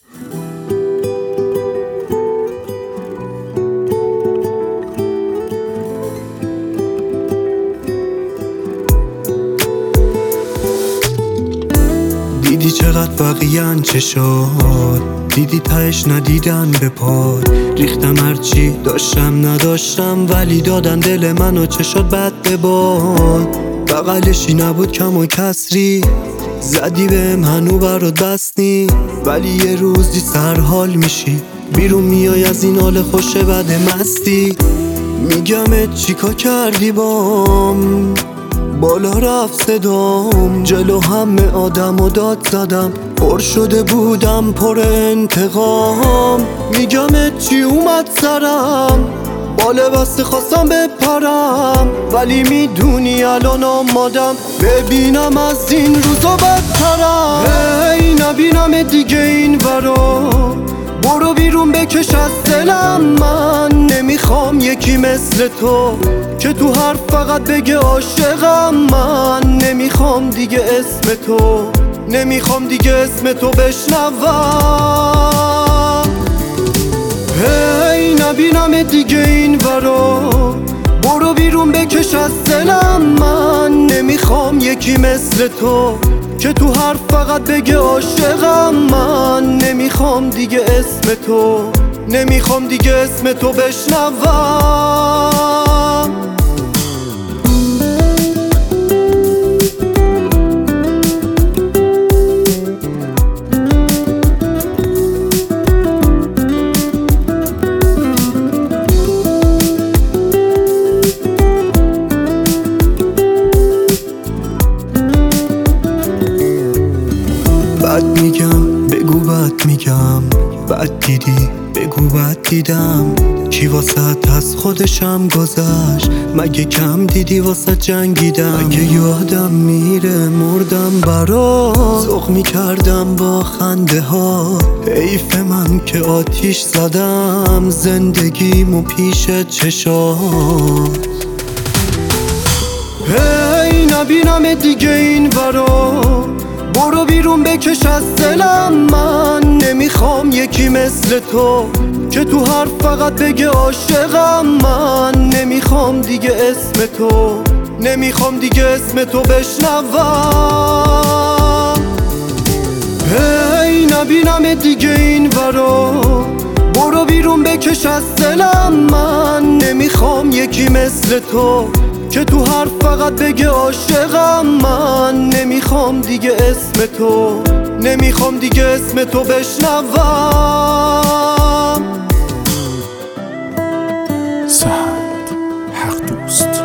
دیدی چقدر بقیه‌ن چه شد، دیدی تهش ندیدن به پاد. ریختم هرچی داشتم نداشتم، ولی دادن دل منو چه شد بد به باد. بغلشی نبود کم و کسری، زدی بهم هنو برات بس نی. ولی یه روزی سرحال میشی، بیرون میای از این حال خوش بد مستی. میگمت چیکار کردی بام، بالا رفت صدام، جلو همه آدم و داد زدم، پر شده بودم پر انتقام. میگمت چی اومد سرم، با لباس خواستم بپرم، ولی میدونی الان آمادم ببینم از این روزا بدترم. هی نبینم دیگه این ورا، برو بیرون بکش از دلم. من نمیخوام یکی مثل تو که تو حرف فقط بگه عاشقم. من نمیخوام دیگه اسم تو، نمیخوام دیگه اسم تو بشنوم. هی نبینم دیگه این ورا، برو بیرون بکش از دلم. من نمیخوام یکی مثل تو که تو حرف فقط بگه عاشقم. من نمیخوام دیگه اسم تو، نمیخوام دیگه اسم تو بشنوم. بد میگم بگو بد میگم، بد دیدی بگو بد دیدم. کی واسه از خودشم گذشت، مگه کم دیدی واسه جنگیدم. اگه یادم میره مردم برات، ذوق میکردم با خنده ها. حیف من که آتیش زدم زندگیمو پیش چشات. هی نبینم دیگه این ورا، برو بیرون بکش از دلم. من نمیخوام یکی مثل تو که تو حرف فقط بگه عاشقم. من نمیخوام دیگه اسم تو، نمیخوام دیگه اسم تو بشنوم. هی نبینم دیگه این ورا، برو بیرون بکش از دلم. من نمیخوام یکی مثل تو که تو حرف فقط بگه عاشقم. من نمیخوام دیگه اسم تو، نمیخوام دیگه اسم تو بشنوم. سعد حق دوست.